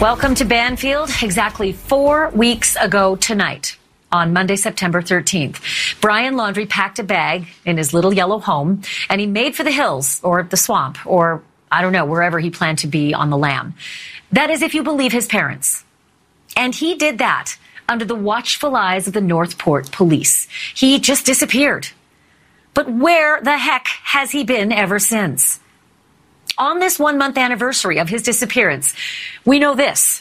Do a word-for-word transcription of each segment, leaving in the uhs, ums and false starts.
Welcome to Banfield. Exactly four weeks ago tonight, on Monday, September thirteenth, Brian Laundrie packed a bag in his little yellow home, and he made for the hills or the swamp or, I don't know, wherever he planned to be on the lam. That is, if you believe his parents. And he did that under the watchful eyes of the Northport police. He just disappeared. But where the heck has he been ever since? On this one-month anniversary of his disappearance, we know this.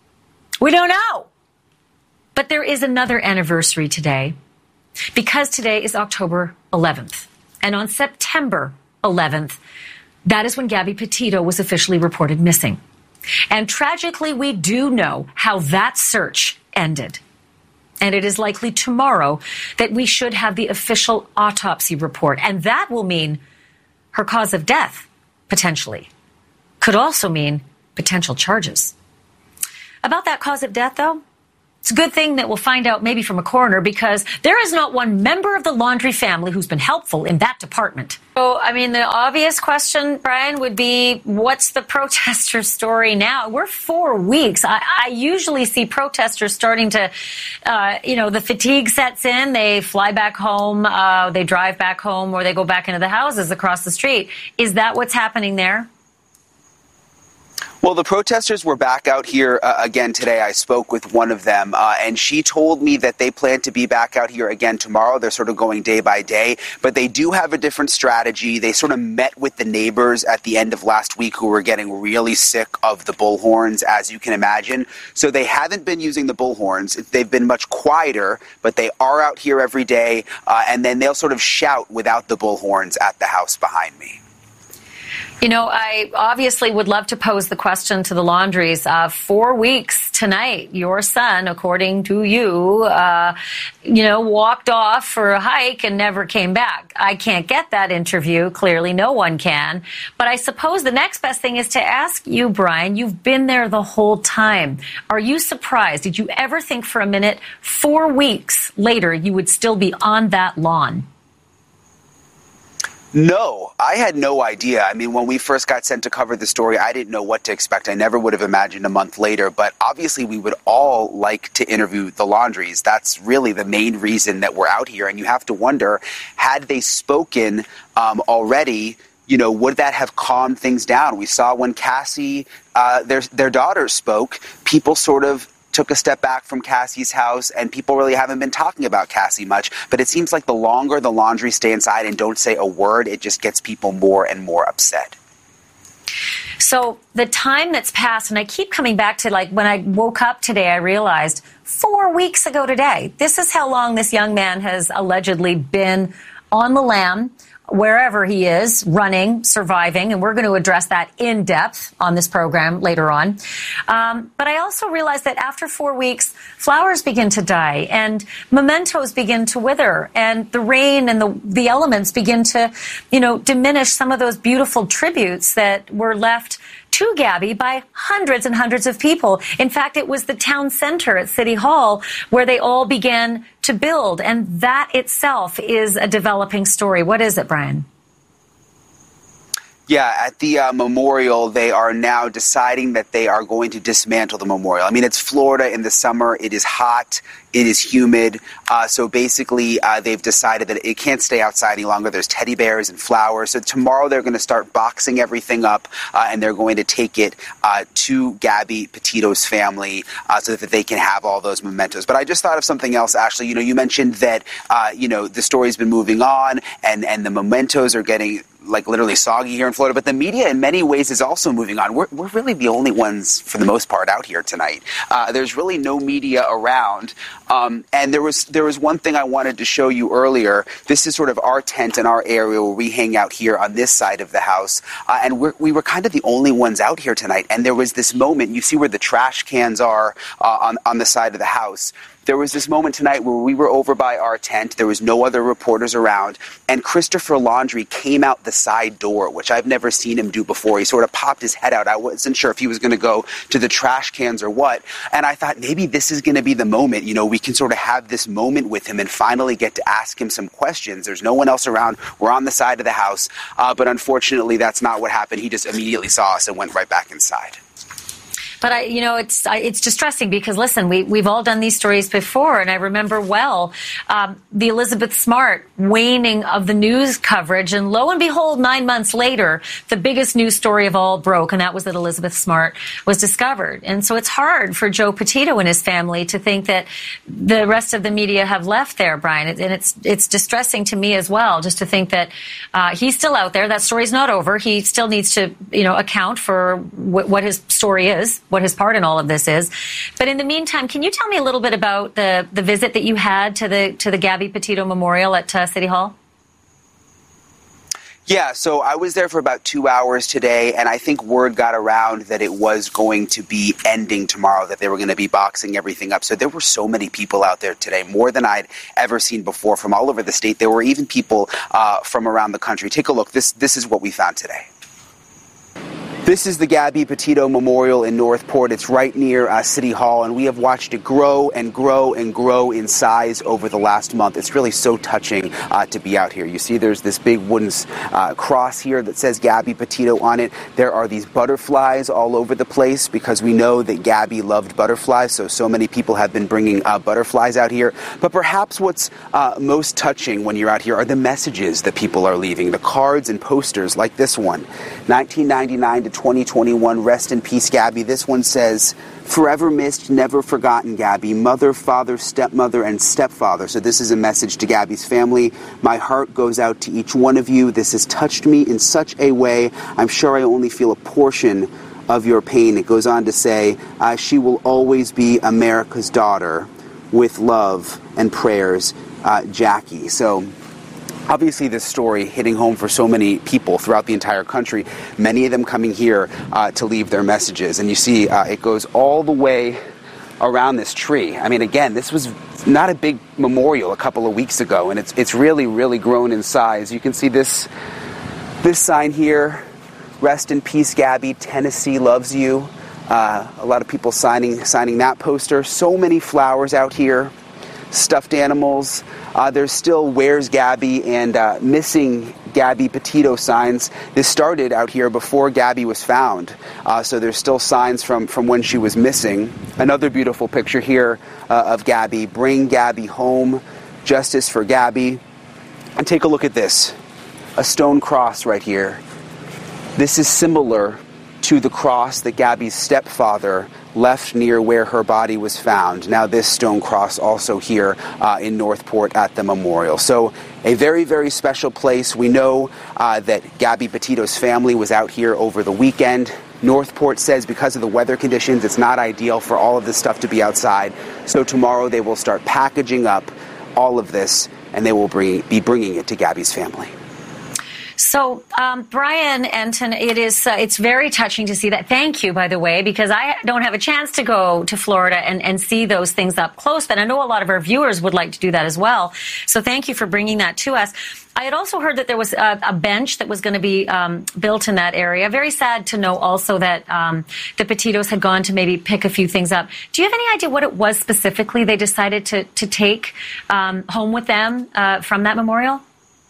We don't know. But there is another anniversary today, because today is October eleventh. And on September eleventh, that is when Gabby Petito was officially reported missing. And tragically, we do know how that search ended. And it is likely tomorrow that we should have the official autopsy report. And that will mean her cause of death, potentially. Could also mean potential charges. About that cause of death, though, it's a good thing that we'll find out maybe from a coroner, because there is not one member of the Laundrie family who's been helpful in that department. So, I mean, the obvious question, Brian, would be, what's the protester story now? We're four weeks. I, I usually see protesters starting to, uh, you know, the fatigue sets in. They fly back home, uh, they drive back home, or they go back into the houses across the street. Is that what's happening there? Well, the protesters were back out here uh, again today. I spoke with one of them, uh, and she told me that they plan to be back out here again tomorrow. They're sort of going day by day, but they do have a different strategy. They sort of met with the neighbors at the end of last week who were getting really sick of the bullhorns, as you can imagine. So they haven't been using the bullhorns. They've been much quieter, but they are out here every day, uh, and then they'll sort of shout without the bullhorns at the house behind me. You know, I obviously would love to pose the question to the Laundries. Uh, four weeks tonight, your son, according to you, uh, you know, walked off for a hike and never came back. I can't get that interview. Clearly, no one can. But I suppose the next best thing is to ask you, Brian, you've been there the whole time. Are you surprised? Did you ever think for a minute, four weeks later, you would still be on that lawn? No, I had no idea. I mean, when we first got sent to cover the story, I didn't know what to expect. I never would have imagined a month later, but obviously we would all like to interview the Laundries. That's really the main reason that we're out here. And you have to wonder, had they spoken um, already, you know, would that have calmed things down? We saw when Cassie, uh, their, their daughter spoke, people sort of took a step back from Cassie's house, and people really haven't been talking about Cassie much. But it seems like the longer the Laundries stay inside and don't say a word, it just gets people more and more upset. So the time that's passed, and I keep coming back to, like, when I woke up today, I realized four weeks ago today, this is how long this young man has allegedly been on the lam, wherever he is, running, surviving, and we're going to address that in depth on this program later on. Um, but I also realized that after four weeks, flowers begin to die and mementos begin to wither, and the rain and the, the elements begin to, you know, diminish some of those beautiful tributes that were left to Gabby by hundreds and hundreds of people. In fact, it was the town center at City Hall where they all began to build. And that itself is a developing story. What is it, Brian? Yeah, at the uh, memorial, they are now deciding that they are going to dismantle the memorial. I mean, it's Florida in the summer. It is hot. It is humid. Uh, so basically, uh, they've decided that it can't stay outside any longer. There's teddy bears and flowers. So tomorrow they're going to start boxing everything up, uh, and they're going to take it uh, to Gabby Petito's family uh, so that they can have all those mementos. But I just thought of something else, Ashley. You know, you mentioned that, uh, you know, the story's been moving on, and, and the mementos are getting, like, literally soggy here in Florida, but the media in many ways is also moving on. We're, we're really the only ones, for the most part, out here tonight. Uh, there's really no media around. Um, and there was there was one thing I wanted to show you earlier. This is sort of our tent in our area where we hang out here on this side of the house. Uh, and we're, we were kind of the only ones out here tonight. And there was this moment, you see where the trash cans are uh, on, on the side of the house. There was this moment tonight where we were over by our tent. There was no other reporters around. And Christopher Laundrie came out the side door, which I've never seen him do before. He sort of popped his head out. I wasn't sure if he was going to go to the trash cans or what. And I thought maybe this is going to be the moment. You know, we can sort of have this moment with him and finally get to ask him some questions. There's no one else around. We're on the side of the house. Uh, but unfortunately, that's not what happened. He just immediately saw us and went right back inside. But I, you know, it's I, it's distressing because listen, we we've all done these stories before, and I remember well um, the Elizabeth Smart waning of the news coverage, and lo and behold, nine months later, the biggest news story of all broke, and that was that Elizabeth Smart was discovered. And so it's hard for Joe Petito and his family to think that the rest of the media have left there, Brian, and it's it's distressing to me as well, just to think that uh, he's still out there. That story's not over. He still needs to, you know, account for w- what his story is, what his part in all of this is. But in the meantime, can you tell me a little bit about the the visit that you had to the to the Gabby Petito Memorial at uh, City Hall? Yeah, so I was there for about two hours today, and I think word got around that it was going to be ending tomorrow, that they were going to be boxing everything up. So there were so many people out there today, more than I'd ever seen before, from all over the state. There were even people uh, from around the country. Take a look. This, this is what we found today. This is the Gabby Petito Memorial in Northport. It's right near uh, City Hall, and we have watched it grow and grow and grow in size over the last month. It's really so touching uh, to be out here. You see there's this big wooden uh, cross here that says Gabby Petito on it. There are these butterflies all over the place because we know that Gabby loved butterflies, so so many people have been bringing uh, butterflies out here. But perhaps what's uh, most touching when you're out here are the messages that people are leaving, the cards and posters like this one. nineteen ninety-nine to twenty twenty-one, rest in peace, Gabby. This one says, forever missed, never forgotten, Gabby. Mother, father, stepmother, and stepfather. So this is a message to Gabby's family. My heart goes out to each one of you. This has touched me in such a way. I'm sure I only feel a portion of your pain. It goes on to say, uh, she will always be America's daughter. With love and prayers, uh, Jackie. So obviously, this story hitting home for so many people throughout the entire country, many of them coming here uh, to leave their messages. And you see, uh, it goes all the way around this tree. I mean, again, this was not a big memorial a couple of weeks ago, and it's it's really, really grown in size. You can see this, this sign here, rest in peace, Gabby, Tennessee loves you. Uh, a lot of people signing, signing that poster. So many flowers out here. Stuffed animals. Uh, there's still Where's Gabby and uh, Missing Gabby Petito signs. This started out here before Gabby was found. Uh, so there's still signs from, from when she was missing. Another beautiful picture here uh, of Gabby. Bring Gabby home. Justice for Gabby. And take a look at this. A stone cross right here. This is similar to the cross that Gabby's stepfather left near where her body was found. Now this stone cross also here uh, in Northport at the memorial. So a very, very special place. We know uh, that Gabby Petito's family was out here over the weekend. Northport says because of the weather conditions, it's not ideal for all of this stuff to be outside. So tomorrow they will start packaging up all of this, and they will bring, be bringing it to Gabby's family. So, um, Brian Entin, it is uh, it's very touching to see that. Thank you, by the way, because I don't have a chance to go to Florida and, and see those things up close, but I know a lot of our viewers would like to do that as well. So thank you for bringing that to us. I had also heard that there was a, a bench that was going to be um, built in that area. Very sad to know also that um, the Petitos had gone to maybe pick a few things up. Do you have any idea what it was specifically they decided to, to take um, home with them uh, from that memorial?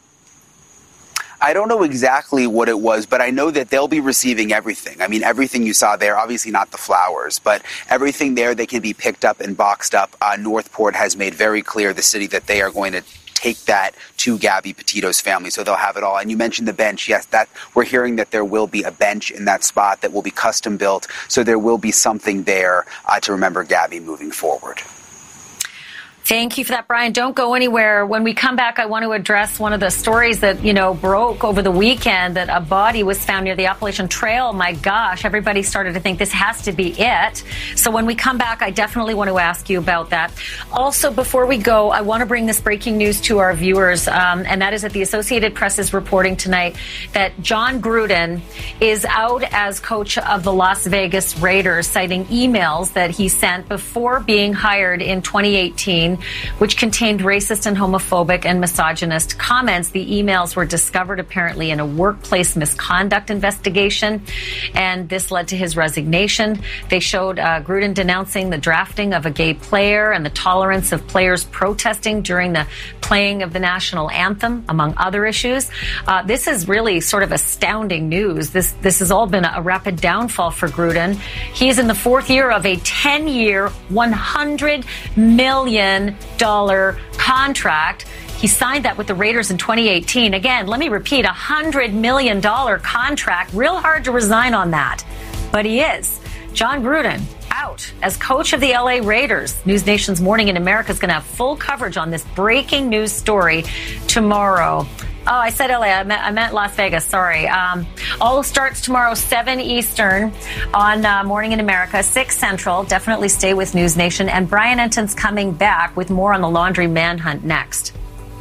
I don't know exactly what it was, but I know that they'll be receiving everything. I mean, everything you saw there, obviously not the flowers, but everything there, they can be picked up and boxed up. Uh, Northport has made very clear, the city, that they are going to take that to Gabby Petito's family, so they'll have it all. And you mentioned the bench. Yes, that we're hearing that there will be a bench in that spot that will be custom built, so there will be something there uh, to remember Gabby moving forward. Thank you for that, Brian. Don't go anywhere. When we come back, I want to address one of the stories that, you know, broke over the weekend, that a body was found near the Appalachian Trail. My gosh, everybody started to think this has to be it. So when we come back, I definitely want to ask you about that. Also, before we go, I want to bring this breaking news to our viewers, um, and that is that the Associated Press is reporting tonight that Jon Gruden is out as coach of the Las Vegas Raiders, citing emails that he sent before being hired in twenty eighteen eighteen, which contained racist and homophobic and misogynist comments. The emails were discovered apparently in a workplace misconduct investigation, and this led to his resignation. They showed uh, Gruden denouncing the drafting of a gay player and the tolerance of players protesting during the playing of the national anthem, among other issues. Uh, this is really sort of astounding news. This this has all been a rapid downfall for Gruden. He is in the fourth year of a ten-year, one hundred million dollars contract. He signed that with the Raiders in twenty eighteen. Again, let me repeat, a one hundred million dollars contract. Real hard to resign on that. But he is. Jon Gruden out as coach of the L A Raiders. News Nation's Morning in America is going to have full coverage on this breaking news story tomorrow. Oh, I said L A. I meant, I meant Las Vegas. Sorry. Um, all starts tomorrow, seven Eastern on uh, Morning in America, six Central. Definitely stay with News Nation. And Brian Enton's coming back with more on the laundry manhunt next.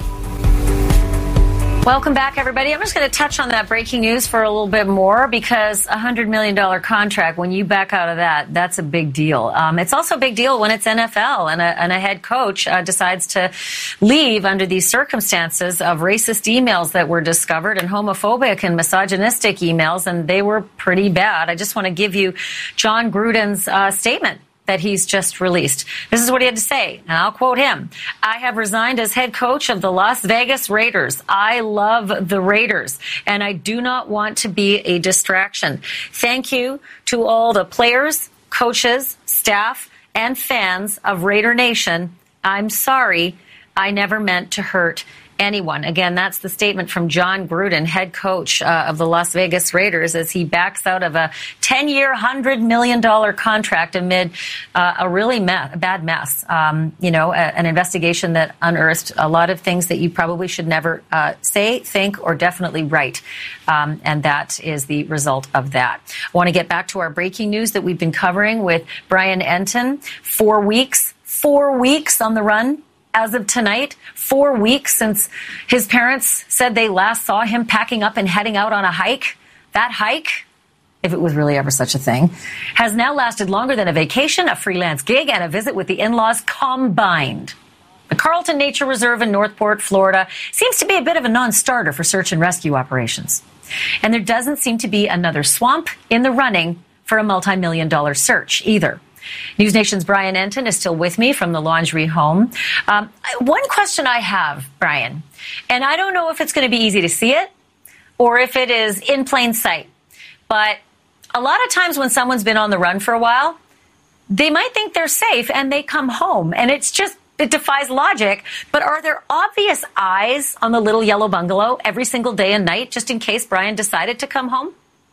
Welcome back, everybody. I'm just going to touch on that breaking news for a little bit more because a one hundred million dollars contract, when you back out of that, that's a big deal. Um, it's also a big deal when it's N F L and a, and a head coach uh, decides to leave under these circumstances of racist emails that were discovered and homophobic and misogynistic emails, and they were pretty bad. I just want to give you Jon Gruden's uh, statement that he's just released. This is what he had to say, and I'll quote him. I have resigned as head coach of the Las Vegas Raiders. I love the Raiders, and I do not want to be a distraction. Thank you to all the players, coaches, staff, and fans of Raider Nation. I'm sorry. I never meant to hurt anyone. Again, that's the statement from Jon Gruden, head coach uh, of the Las Vegas Raiders, as he backs out of a ten-year, one hundred million dollars contract amid uh, a really me- bad mess. Um, you know, a, an investigation that unearthed a lot of things that you probably should never uh, say, think, or definitely write. Um, and that is the result of that. I want to get back to our breaking news that we've been covering with Brian Enton. Four weeks, four weeks on the run. As of tonight, four weeks since his parents said they last saw him packing up and heading out on a hike. That hike, if it was really ever such a thing, has now lasted longer than a vacation, a freelance gig, and a visit with the in-laws combined. The Carlton Nature Reserve in Northport, Florida, seems to be a bit of a non-starter for search and rescue operations. And there doesn't seem to be another swamp in the running for a multi-million dollar search either. News Nation's Brian Enton is still with me from the laundry home. Um, one question I have, Brian, and I don't know if it's going to be easy to see it or if it is in plain sight, but a lot of times when someone's been on the run for a while, they might think they're safe and they come home, and it's just, it defies logic. But are there obvious eyes on the little yellow bungalow every single day and night just in case Brian decided to come home?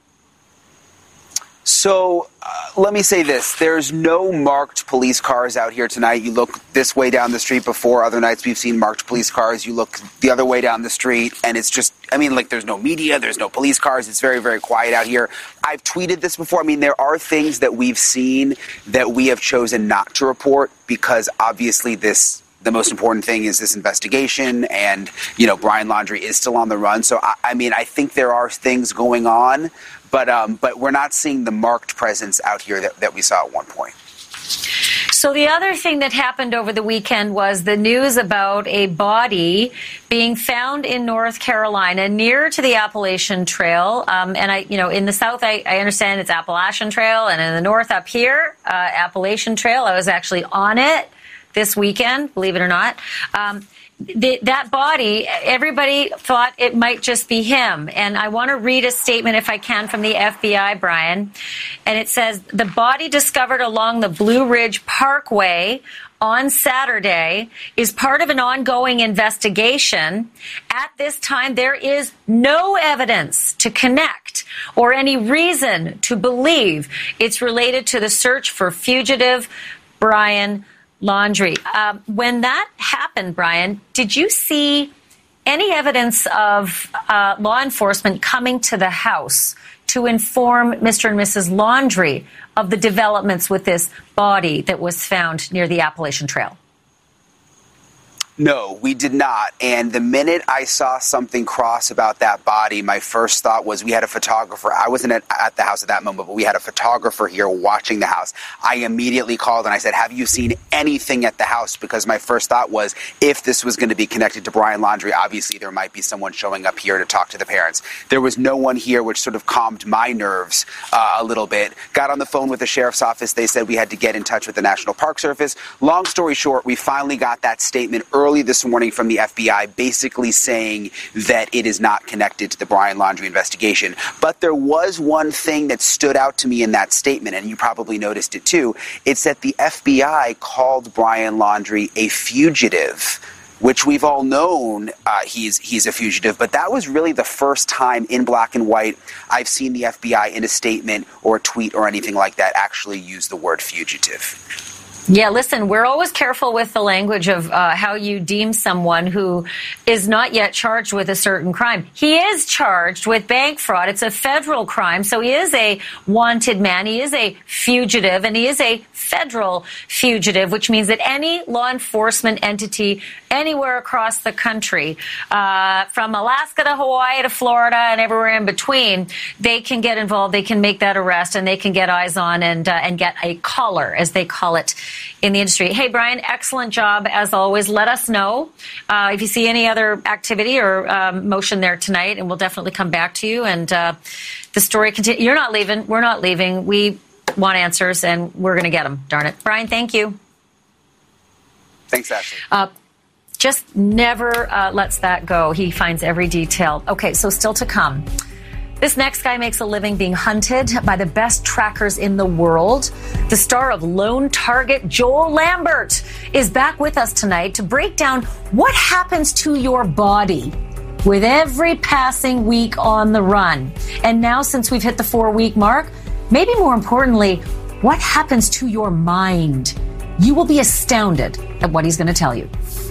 So uh, let me say this. There's no marked police cars out here tonight. You look this way down the street before. Other nights we've seen marked police cars. You look the other way down the street, and it's just, I mean, like, there's no media. There's no police cars. It's very, very quiet out here. I've tweeted this before. I mean, there are things that we've seen that we have chosen not to report because obviously this the most important thing is this investigation, and, you know, Brian Laundrie is still on the run. So, I, I mean, I think there are things going on, but um, but we're not seeing the marked presence out here that, that we saw at one point. So the other thing that happened over the weekend was the news about a body being found in North Carolina near to the Appalachian Trail. Um, and, I, you know, in the south, I, I understand it's Appalachian Trail, and in the north up here, uh, Appalachian Trail. I was actually on it this weekend, believe it or not. Um, the, that body, everybody thought it might just be him. And I want to read a statement, if I can, from the F B I, Brian. And it says, the body discovered along the Blue Ridge Parkway on Saturday is part of an ongoing investigation. At this time, there is no evidence to connect or any reason to believe it's related to the search for fugitive Brian Laundrie. Um, when that happened, Brian, did you see any evidence of uh, law enforcement coming to the house to inform Mister and Missus Laundrie of the developments with this body that was found near the Appalachian Trail? No, we did not. And the minute I saw something cross about that body, my first thought was we had a photographer. I wasn't at, at the house at that moment, but we had a photographer here watching the house. I immediately called and I said, have you seen anything at the house? Because my first thought was if this was going to be connected to Brian Laundrie, obviously there might be someone showing up here to talk to the parents. There was no one here, which sort of calmed my nerves uh, a little bit. Got on the phone with the sheriff's office. They said we had to get in touch with the National Park Service. Long story short, we finally got that statement early early this morning from the F B I basically saying that it is not connected to the Brian Laundrie investigation. But there was one thing that stood out to me in that statement, and you probably noticed it too. It's that the F B I called Brian Laundrie a fugitive, which we've all known uh, he's he's a fugitive. But that was really the first time in black and white I've seen the F B I in a statement or a tweet or anything like that actually use the word fugitive. Yeah, listen, we're always careful with the language of uh, how you deem someone who is not yet charged with a certain crime. He is charged with bank fraud. It's a federal crime, so he is a wanted man. He is a fugitive, and he is a federal fugitive, which means that any law enforcement entity anywhere across the country, uh, from Alaska to Hawaii to Florida and everywhere in between, they can get involved, they can make that arrest, and they can get eyes on and, uh, and get a collar, as they call it in the industry. Hey, Brian, excellent job as always. Let us know uh, if you see any other activity or um, motion there tonight, and we'll definitely come back to you. And uh, the story continues. You're not leaving. We're not leaving. We want answers, and we're going to get them. Darn it. Brian, thank you. Thanks, Ashley. Uh, just never uh, lets that go. He finds every detail. Okay, so still to come. This next guy makes a living being hunted by the best trackers in the world. The star of Lone Target, Joel Lambert, is back with us tonight to break down what happens to your body with every passing week on the run. And now, since we've hit the four-week mark, maybe more importantly, what happens to your mind? You will be astounded at what he's going to tell you.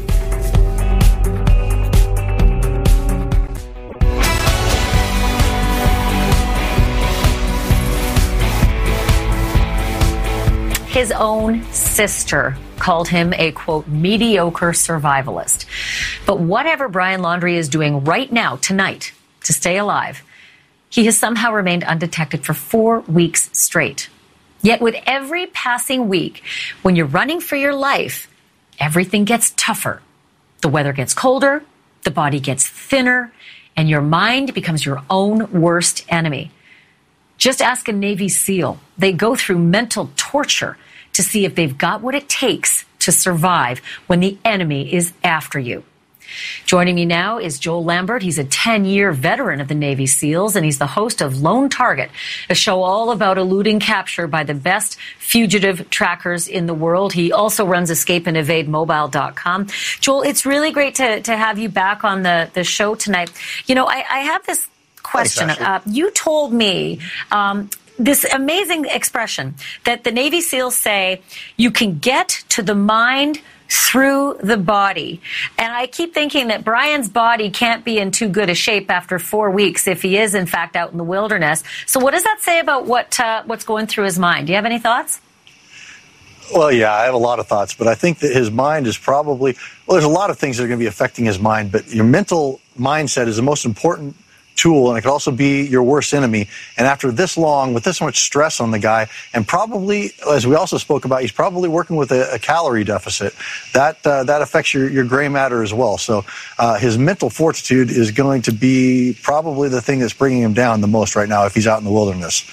His own sister called him a, quote, mediocre survivalist. But whatever Brian Laundrie is doing right now, tonight, to stay alive, he has somehow remained undetected for four weeks straight. Yet with every passing week, when you're running for your life, everything gets tougher. The weather gets colder, the body gets thinner, and your mind becomes your own worst enemy. Just ask a Navy SEAL. They go through mental torture to see if they've got what it takes to survive when the enemy is after you. Joining me now is Joel Lambert. He's a ten-year veteran of the Navy SEALs, and he's the host of Lone Target, a show all about eluding capture by the best fugitive trackers in the world. He also runs escape and evade mobile dot com. Joel, it's really great to, to have you back on the, the show tonight. You know, I, I have this question. Thanks, uh, you told me um, this amazing expression that the Navy SEALs say you can get to the mind through the body. And I keep thinking that Brian's body can't be in too good a shape after four weeks if he is, in fact, out in the wilderness. So what does that say about what uh, what's going through his mind? Do you have any thoughts? Well, yeah, I have a lot of thoughts, but I think that his mind is probably, well, there's a lot of things that are going to be affecting his mind, but your mental mindset is the most important tool, and it could also be your worst enemy. And after this long, with this much stress on the guy, and probably, as we also spoke about, he's probably working with a, a calorie deficit. That uh, that affects your, your gray matter as well. So uh, his mental fortitude is going to be probably the thing that's bringing him down the most right now if he's out in the wilderness.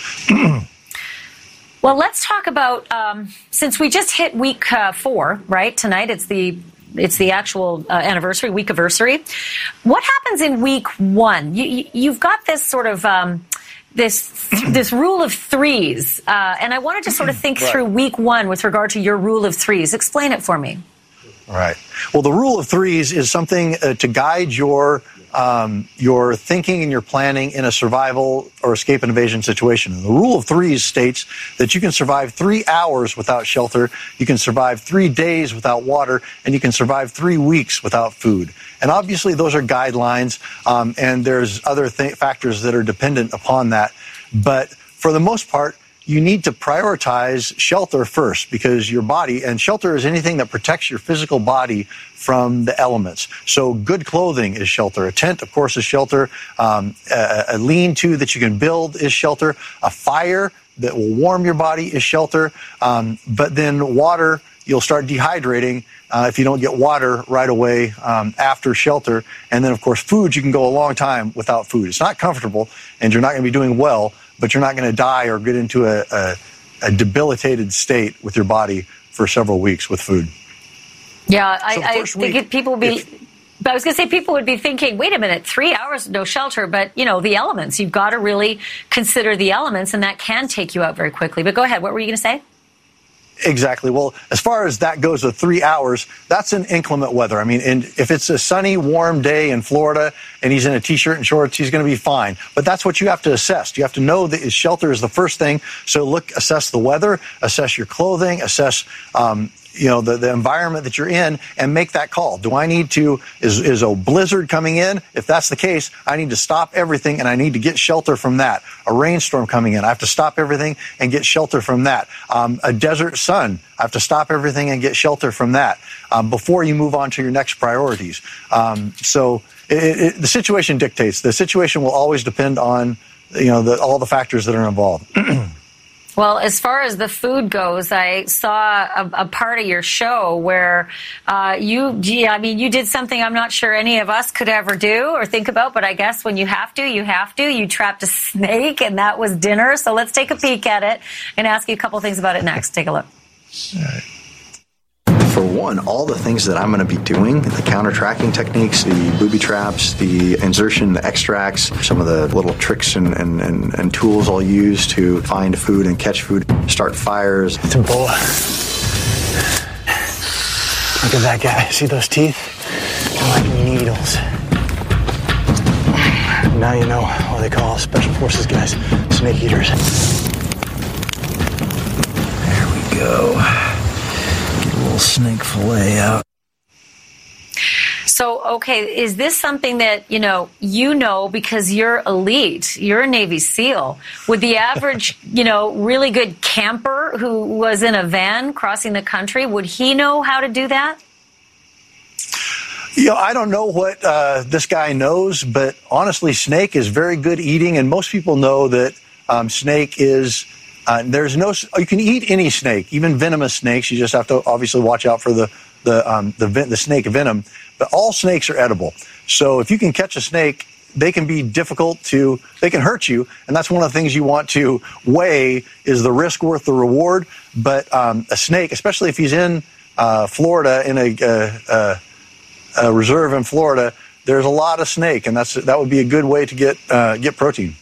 Well, let's talk about, um, since we just hit week uh, four, right? Tonight it's the It's the actual uh, anniversary, week anniversary. What happens in week one? You, you, you've got this sort of um, this this rule of threes, uh, and I wanted to sort of think right. through week one with regard to your rule of threes. Explain it for me. Right. Well, the rule of threes is something uh, to guide your um, your thinking and your planning in a survival or escape and evasion situation. And the rule of threes states that you can survive three hours without shelter, you can survive three days without water, and you can survive three weeks without food. And obviously those are guidelines, um, and there's other th- factors that are dependent upon that. But for the most part, you need to prioritize shelter first, because your body, and shelter is anything that protects your physical body from the elements. So good clothing is shelter. A tent, of course, is shelter. Um, a, a lean-to that you can build is shelter. A fire that will warm your body is shelter. Um, but then water, you'll start dehydrating uh, if you don't get water right away um, after shelter. And then, of course, food, you can go a long time without food. It's not comfortable, and you're not going to be doing well, but you're not going to die or get into a, a, a debilitated state with your body for several weeks with food. Yeah, I, so I think week, it, people would be... if, But I was going to say people would be thinking, wait a minute, three hours, no shelter. But, you know, the elements, you've got to really consider the elements, and that can take you out very quickly. But go ahead. What were you going to say? Exactly. Well, as far as that goes, the three hours, that's in inclement weather. I mean, and if it's a sunny, warm day in Florida and he's in a T-shirt and shorts, he's going to be fine. But that's what you have to assess. You have to know that his shelter is the first thing. So look, assess the weather, assess your clothing, assess, um, you know, the, the environment that you're in, and make that call. Do I need to, is, is a blizzard coming in? If that's the case, I need to stop everything and I need to get shelter from that. A rainstorm coming in, I have to stop everything and get shelter from that. Um, a desert sun, I have to stop everything and get shelter from that um, before you move on to your next priorities. Um, so it, it, the situation dictates. The situation will always depend on, you know, the, all the factors that are involved. Well, as far as the food goes, I saw a, a part of your show where uh, you, gee, I mean, you did something I'm not sure any of us could ever do or think about, but I guess when you have to, you have to. You trapped a snake, and that was dinner. So let's take a peek at it and ask you a couple things about it next. Take a look. All right. For one, all the things that I'm going to be doing, the counter-tracking techniques, the booby traps, the insertion, the extracts, some of the little tricks and, and, and, and tools I'll use to find food and catch food, start fires. It's a boa. Look at that guy. See those teeth? They're like needles. Now you know why they call Special Forces guys snake eaters. There we go. Little snake fillet out. So, okay, is this something that, you know, you know because you're elite, you're a Navy SEAL. Would the average, you know, really good camper who was in a van crossing the country, would he know how to do that? You know, I don't know what uh, this guy knows, but honestly, snake is very good eating, and most people know that um, snake is... Uh, there's no. You can eat any snake, even venomous snakes. You just have to obviously watch out for the the um, the, the snake venom. But all snakes are edible. So if you can catch a snake, they can be difficult to. They can hurt you, and that's one of the things you want to weigh: is the risk worth the reward? But um, a snake, especially if he's in uh, Florida, in a, uh, uh, a reserve in Florida, there's a lot of snake, and that's that would be a good way to get uh, get protein.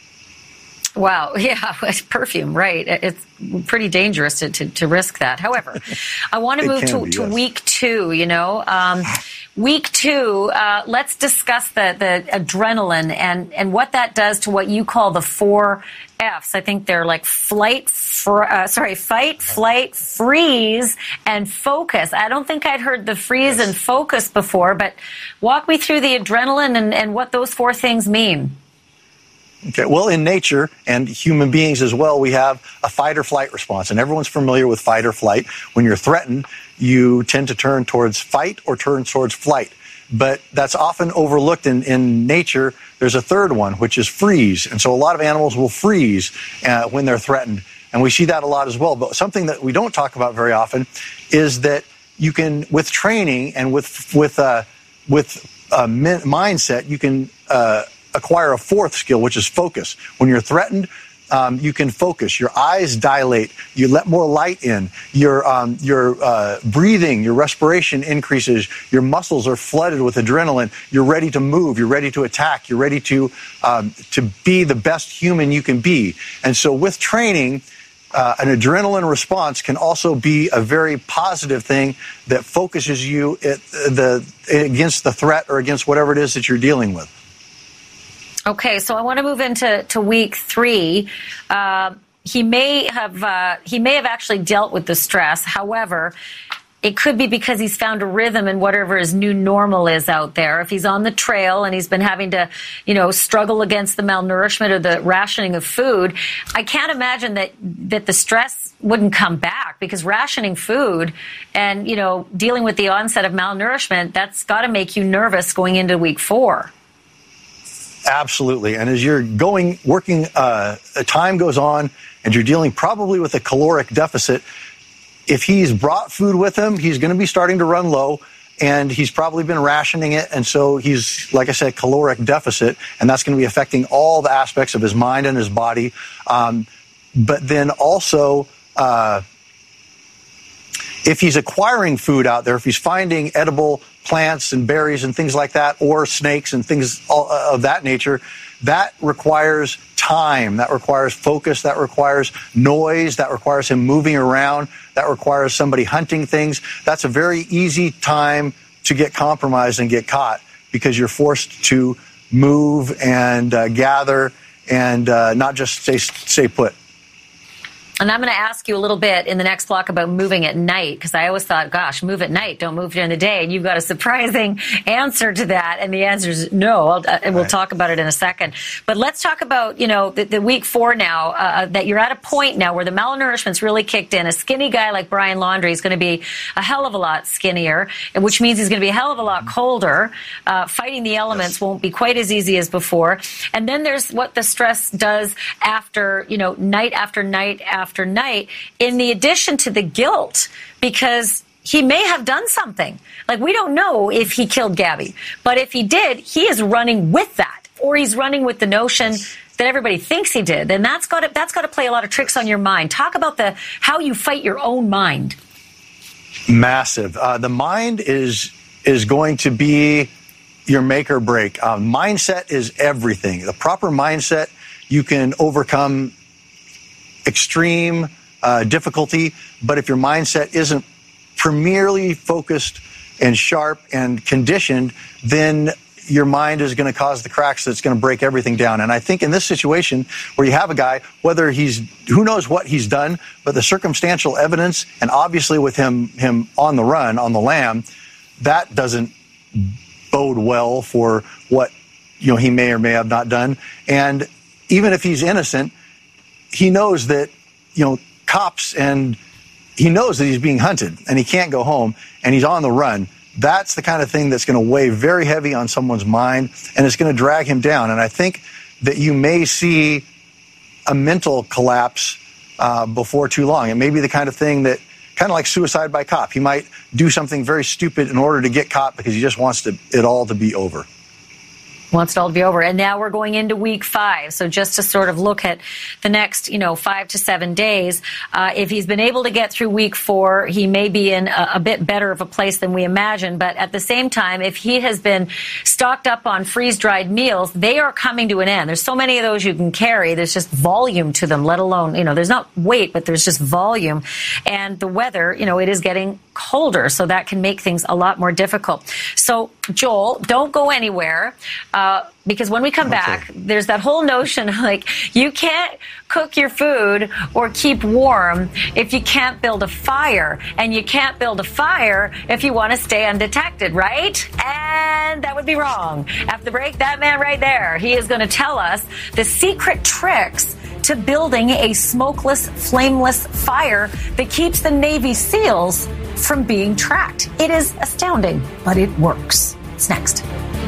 Wow. Yeah. It's perfume. Right. It's pretty dangerous to, to, to risk that. However, I want to move to, be, to yes. week two, you know, um, week two, uh, let's discuss the, the adrenaline and, and what that does to what you call the four F's. I think they're like flight, fr- uh, sorry, fight, flight, freeze, and focus. I don't think I'd heard the freeze yes. and focus before, but walk me through the adrenaline and, and what those four things mean. Okay. Well, in nature and human beings as well, we have a fight or flight response, and everyone's familiar with fight or flight. When you're threatened, you tend to turn towards fight or turn towards flight. But that's often overlooked in, in nature. There's a third one, which is freeze. And so a lot of animals will freeze uh, when they're threatened. And we see that a lot as well. But something that we don't talk about very often is that you can, with training and with, with, uh, with uh, min- mindset, you can, uh, acquire a fourth skill, which is focus. When you're threatened, um, you can focus. Your eyes dilate. You let more light in. Your um, your uh, breathing, your respiration increases. Your muscles are flooded with adrenaline. You're ready to move. You're ready to attack. You're ready to um, to be the best human you can be. And so, with training, uh, an adrenaline response can also be a very positive thing that focuses you at the against the threat or against whatever it is that you're dealing with. Okay, so I want to move into to week three. Uh, he may have uh, he may have actually dealt with the stress. However, it could be because he's found a rhythm in whatever his new normal is out there. If he's on the trail and he's been having to, you know, struggle against the malnourishment or the rationing of food, I can't imagine that, that the stress wouldn't come back, because rationing food and, you know, dealing with the onset of malnourishment, that's got to make you nervous going into week four. Absolutely. And as you're going, working, uh, time goes on and you're dealing probably with a caloric deficit, if he's brought food with him, he's going to be starting to run low, and he's probably been rationing it. And so he's, like I said, caloric deficit, and that's going to be affecting all the aspects of his mind and his body. Um, but then also, uh, if he's acquiring food out there, if he's finding edible plants and berries and things like that, or snakes and things of that nature, that requires time, that requires focus, that requires noise, that requires him moving around, that requires somebody hunting things. That's a very easy time to get compromised and get caught, because you're forced to move and uh, gather and uh, not just stay, stay put. And I'm going to ask you a little bit in the next block about moving at night, because I always thought, gosh, move at night, don't move during the day. And you've got a surprising answer to that. And the answer is no. I'll, uh, we'll right. talk about it in a second. But let's talk about, you know, the, the week four now, uh, that you're at a point now where the malnourishment's really kicked in. A skinny guy like Brian Laundrie is going to be a hell of a lot skinnier, which means he's going to be a hell of a lot colder. Uh, fighting the elements yes. won't be quite as easy as before. And then there's what the stress does after, you know, night after night after after night, in the addition to the guilt, because he may have done something. Like, we don't know if he killed Gabby, but if he did, he is running with that, or he's running with the notion that everybody thinks he did, and that's got to that's got to play a lot of tricks on your mind. Talk about the how you fight your own mind. Massive. Uh, the mind is is going to be your make or break. Uh, mindset is everything. The proper mindset, you can overcome extreme uh, difficulty, but if your mindset isn't premierly focused and sharp and conditioned, then your mind is going to cause the cracks that's going to break everything down. And I think in this situation where you have a guy, whether he's, who knows what he's done, but the circumstantial evidence, and obviously with him him on the run, on the lam, that doesn't bode well for what, you know, he may or may have not done. And even if he's innocent, he knows that, you know, cops, and he knows that he's being hunted and he can't go home and he's on the run. That's the kind of thing that's going to weigh very heavy on someone's mind, and it's going to drag him down. And I think that you may see a mental collapse uh, before too long. It may be the kind of thing that, kind of like suicide by cop. He might do something very stupid in order to get caught because he just wants to, it all to be over. Wants it all to be over. And now we're going into week five. So just to sort of look at the next, you know, five to seven days, uh, if he's been able to get through week four, he may be in a, a bit better of a place than we imagine. But at the same time, if he has been stocked up on freeze-dried meals, they are coming to an end. There's so many of those you can carry. There's just volume to them, let alone, you know, there's not weight, but there's just volume. And the weather, you know, it is getting colder, so that can make things a lot more difficult. So, Joel, don't go anywhere. Uh, because when we come okay. back, there's that whole notion like you can't cook your food or keep warm if you can't build a fire, and you can't build a fire if you want to stay undetected, right? And that would be wrong. After the break, that man right there, he is going to tell us the secret tricks to building a smokeless, flameless fire that keeps the Navy SEALs from being tracked. It is astounding, but it works. It's next.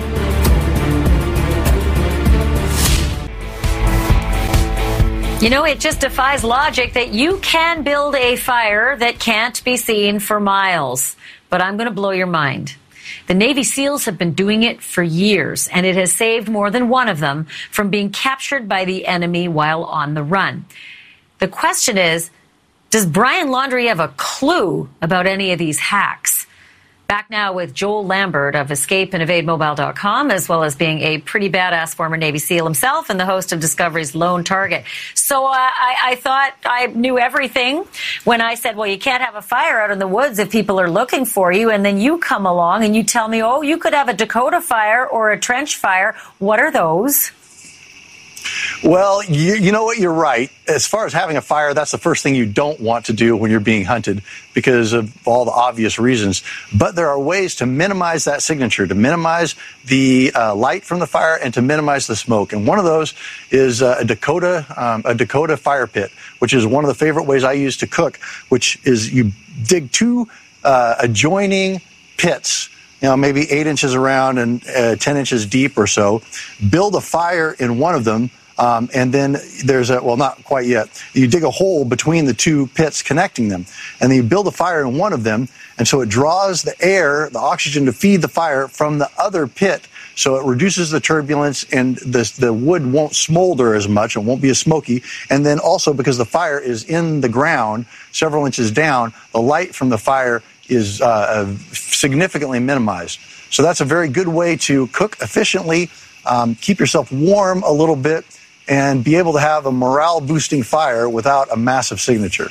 You know, it just defies logic that you can build a fire that can't be seen for miles. But I'm going to blow your mind. The Navy SEALs have been doing it for years, and it has saved more than one of them from being captured by the enemy while on the run. The question is, does Brian Laundrie have a clue about any of these hacks? Back now with Joel Lambert of escape and evade mobile dot com, as well as being a pretty badass former Navy SEAL himself and the host of Discovery's Lone Target. So uh, I, I thought I knew everything when I said, well, you can't have a fire out in the woods if people are looking for you. And then you come along and you tell me, oh, you could have a Dakota fire or a trench fire. What are those? Well, you, you know what? You're right. As far as having a fire, that's the first thing you don't want to do when you're being hunted because of all the obvious reasons. But there are ways to minimize that signature, to minimize the uh, light from the fire and to minimize the smoke. And one of those is uh, a Dakota, um, a Dakota fire pit, which is one of the favorite ways I use to cook, which is you dig two uh, adjoining pits, you know, maybe eight inches around and uh, ten inches deep or so, build a fire in one of them. Um, and then there's a, well, not quite yet. You dig a hole between the two pits connecting them. And then you build a fire in one of them. And so it draws the air, the oxygen to feed the fire from the other pit. So it reduces the turbulence and the, the wood won't smolder as much. It won't be as smoky. And then also because the fire is in the ground, several inches down, the light from the fire is uh, significantly minimized. So that's a very good way to cook efficiently, um, keep yourself warm a little bit, and be able to have a morale-boosting fire without a massive signature.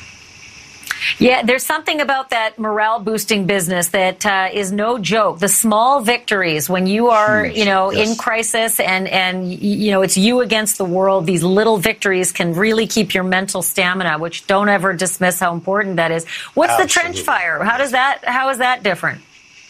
Yeah, there's something about that morale-boosting business that uh, is no joke. The small victories when you are, Huge. you know, yes. in crisis and, and, you know, it's you against the world, these little victories can really keep your mental stamina, which don't ever dismiss how important that is. What's Absolutely. the trench fire? How does that, how is that different?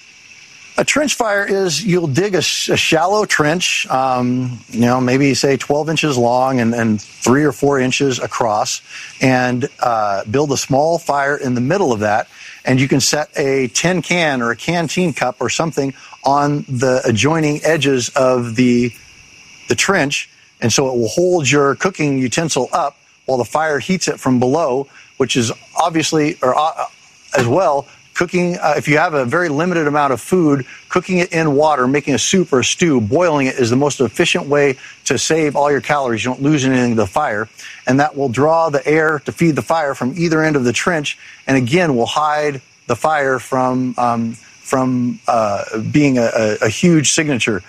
A trench fire is you'll dig a, sh- a shallow trench, um, you know, maybe say twelve inches long and, and three or four inches across, and uh, build a small fire in the middle of that. And you can set a tin can or a canteen cup or something on the adjoining edges of the the trench, and so it will hold your cooking utensil up while the fire heats it from below, which is obviously, or uh, as well. Cooking, uh, if you have a very limited amount of food, cooking it in water, making a soup or a stew, boiling it is the most efficient way to save all your calories. You don't lose anything to the fire. And that will draw the air to feed the fire from either end of the trench, and again will hide the fire from um, from uh, being a, a huge signature.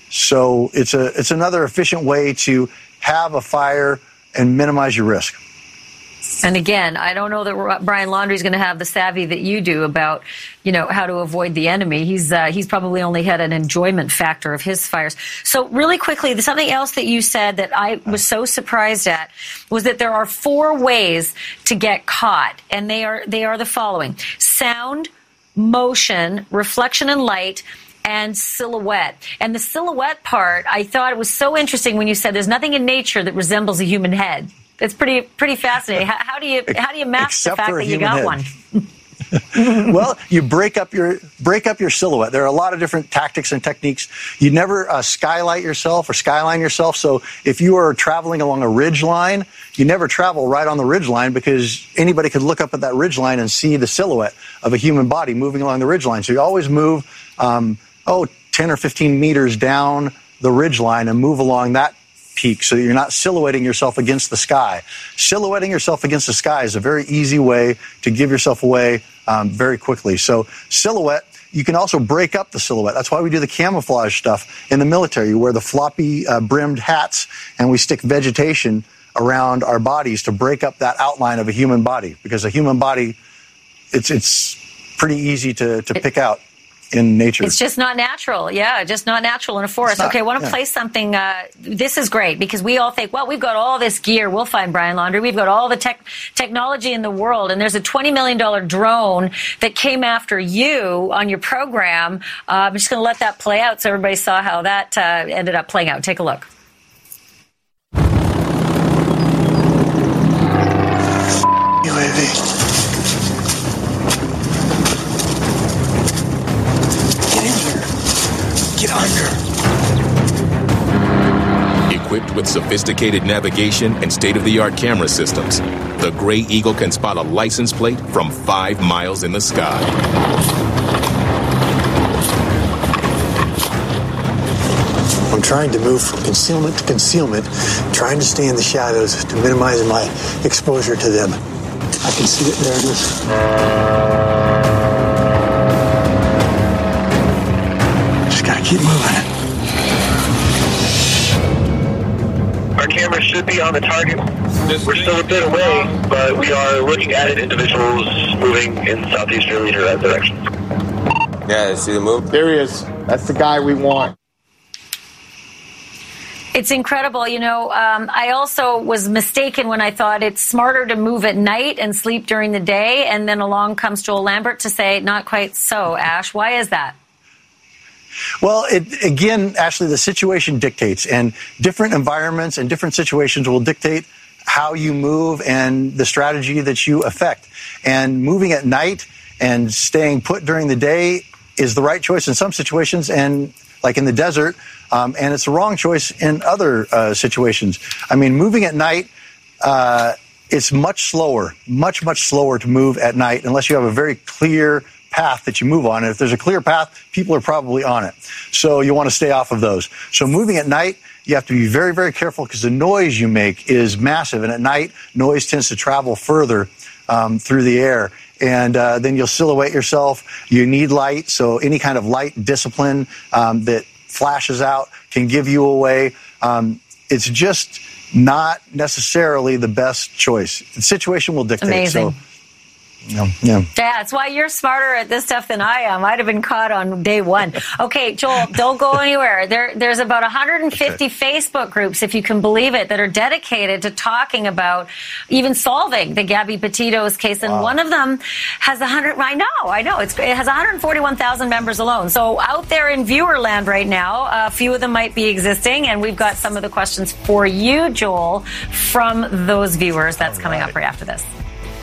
So it's a it's another efficient way to have a fire and minimize your risk. And again, I don't know that Brian Laundrie is going to have the savvy that you do about, you know, how to avoid the enemy. He's uh, he's probably only had an enjoyment factor of his fires. So really quickly, there's something else that you said that I was so surprised at was that there are four ways to get caught, and they are they are the following: sound, motion, reflection and light, and silhouette. And the silhouette part, I thought it was so interesting when you said there's nothing in nature that resembles a human head. It's pretty pretty fascinating. How, how do you how do you mask Except the fact that you got head. one? Well, you break up your break up your silhouette. There are a lot of different tactics and techniques. You never uh, skylight yourself or skyline yourself. So if you are traveling along a ridge line, you never travel right on the ridge line because anybody could look up at that ridge line and see the silhouette of a human body moving along the ridge line. So you always move, um, oh, ten or fifteen meters down the ridge line and move along that peak so that you're not silhouetting yourself against the sky. Silhouetting yourself against the sky is a very easy way to give yourself away um, very quickly. So silhouette, you can also break up the silhouette. That's why we do the camouflage stuff in the military. You wear the floppy uh, brimmed hats and we stick vegetation around our bodies to break up that outline of a human body, because a human body, it's it's pretty easy to, to pick out in nature. It's just not natural. Yeah, just not natural in a forest. Not, okay, I want to yeah. play something. Uh, this is great because we all think, well, we've got all this gear. We'll find Brian Laundrie. We've got all the tech technology in the world. And there's a twenty million dollars drone that came after you on your program. Uh, I'm just going to let that play out so everybody saw how that uh, ended up playing out. Take a look. U A V. Get under. Equipped with sophisticated navigation and state-of-the-art camera systems, the Gray Eagle can spot a license plate from five miles in the sky. I'm trying to move from concealment to concealment, trying to stay in the shadows to minimize my exposure to them. I can see it. There it is. Keep moving. Our camera should be on the target. We're still a bit away, but we are looking at it. Individuals moving in southeasterly direction. Yeah, see the move? There he is. That's the guy we want. It's incredible. You know, um, I also was mistaken when I thought it's smarter to move at night and sleep during the day. And then along comes Joel Lambert to say, not quite so, Ash. Why is that? Well, it, again, Ashley, the situation dictates, and different environments and different situations will dictate how you move and the strategy that you affect. And moving at night and staying put during the day is the right choice in some situations, and like in the desert, um, and it's the wrong choice in other uh, situations. I mean, moving at night, uh, it's much slower, much, much slower to move at night unless you have a very clear path that you move on. And if there's a clear path, people are probably on it. So you want to stay off of those. So moving at night, you have to be very, very careful because the noise you make is massive. And at night, noise tends to travel further um, through the air. And uh, then you'll silhouette yourself. You need light. So any kind of light discipline um, that flashes out can give you away. Um, it's just not necessarily the best choice. The situation will dictate. Amazing. So, Yeah, yeah. Yeah, that's why you're smarter at this stuff than I am. I'd have been caught on day one. Okay, Joel, don't go anywhere. There, there's about one hundred fifty okay. Facebook groups, if you can believe it, that are dedicated to talking about even solving the Gabby Petito's case. And wow. one of them has one hundred. I know, I know. It's, it has one hundred forty-one thousand members alone. So out there in viewer land right now, a few of them might be existing. And we've got some of the questions for you, Joel, from those viewers. That's All coming right. up right after this.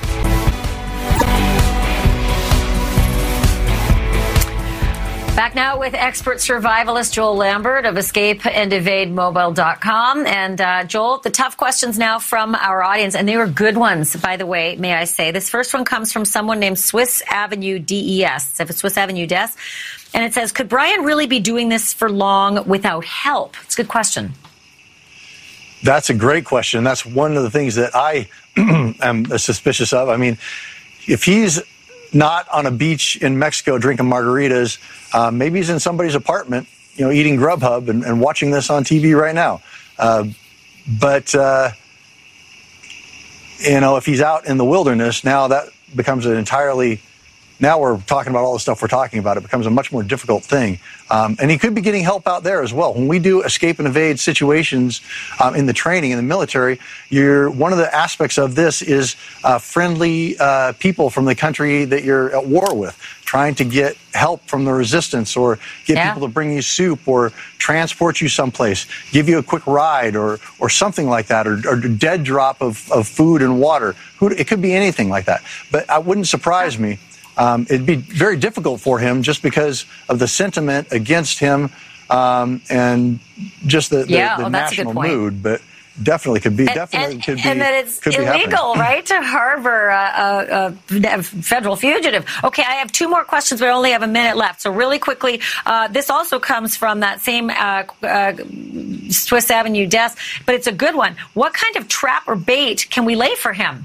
Back now with expert survivalist Joel Lambert of escape and evade mobile dot com. And uh, Joel, the tough questions now from our audience, and they were good ones, by the way, may I say. This first one comes from someone named Swiss Avenue D E S. It's Swiss Avenue D E S. And it says, could Brian really be doing this for long without help? It's a good question. That's a great question. That's one of the things that I am suspicious of. I mean, if he's not on a beach in Mexico drinking margaritas, uh, maybe he's in somebody's apartment, you know, eating Grubhub and, and watching this on T V right now. Uh, but, uh, you know, if he's out in the wilderness, now that becomes an entirely, now we're talking about all the stuff we're talking about. It becomes a much more difficult thing. Um, and he could be getting help out there as well. When we do escape and evade situations um, in the training in the military, you're, one of the aspects of this is uh, friendly uh, people from the country that you're at war with, trying to get help from the resistance or get yeah. people to bring you soup or transport you someplace, give you a quick ride or or something like that, or, or a dead drop of, of food and water. It could be anything like that. But it wouldn't surprise me. Um, it'd be very difficult for him just because of the sentiment against him um, and just the, the, yeah, the well, national mood. But definitely could be, and, definitely and, could be. And that it's illegal, right, to harbor a, a, a federal fugitive. Okay, I have two more questions, but I only have a minute left. So really quickly, uh, this also comes from that same uh, uh, Swiss Avenue desk, but it's a good one. What kind of trap or bait can we lay for him?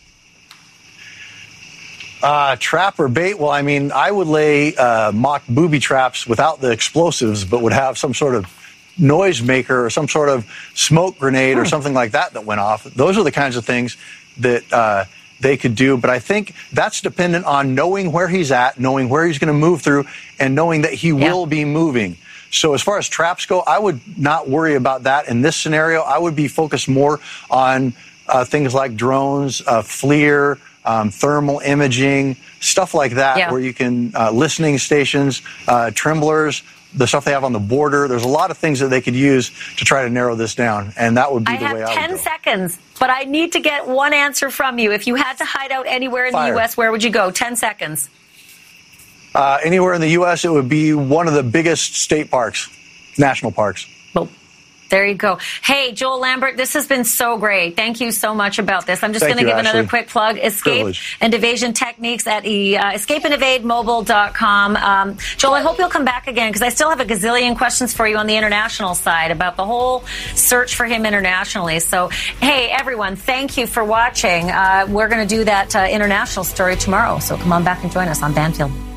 Uh, trap or bait? Well, I mean, I would lay uh, mock booby traps without the explosives, but would have some sort of noise maker or some sort of smoke grenade hmm. or something like that that went off. Those are the kinds of things that uh, they could do. But I think that's dependent on knowing where he's at, knowing where he's going to move through, and knowing that he yeah. will be moving. So as far as traps go, I would not worry about that in this scenario. I would be focused more on uh, things like drones, uh, FLIR, Um, thermal imaging, stuff like that, yeah. where you can, uh, listening stations, uh, tremblers, the stuff they have on the border. There's a lot of things that they could use to try to narrow this down, and that would be I the way I would go. I have ten seconds, but I need to get one answer from you. If you had to hide out anywhere in Fire. the U S, where would you go? ten seconds. Uh, anywhere in the U S, it would be one of the biggest state parks, national parks. Well, there you go. Hey, Joel Lambert, this has been so great. Thank you so much about this. I'm just going to give Ashley. another quick plug. Escape Privilege. and evasion techniques at e, uh, escape and evade mobile dot com. Um, Joel, I hope you'll come back again because I still have a gazillion questions for you on the international side about the whole search for him internationally. So, hey, everyone, thank you for watching. Uh, we're going to do that uh, international story tomorrow. So come on back and join us on Banfield.